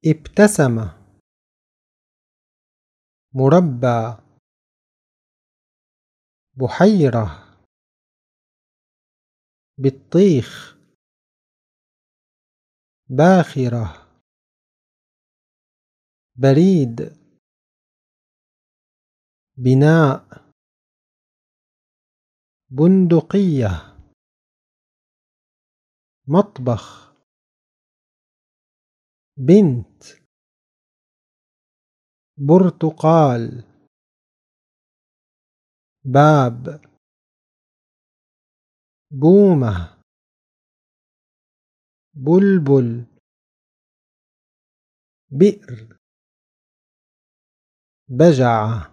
ابتسم. مربى. بحيرة. بطيخ. باخرة. بريد. بناء. بندقية. مطبخ. بنت. برتقال. باب. بومة. بلبل. بئر. بجعة.